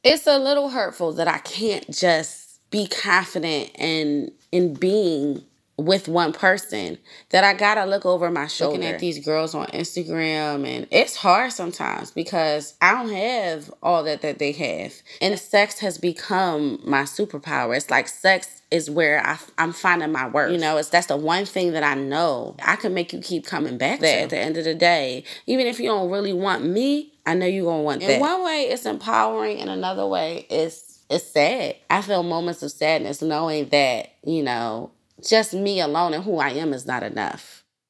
it's a little hurtful that I can't just be confident in being with one person, that I gotta look over my shoulder. Looking at these girls on Instagram, and it's hard sometimes because I don't have all that they have. And sex has become my superpower. It's like sex is where I'm finding my worth. You know, that's the one thing that I know I can make you keep coming back to. At the end of the day, even if you don't really want me, I know you're gonna want that. In one way, it's empowering. In another way, it's sad. I feel moments of sadness knowing that, you know, just me alone and who I am is not enough.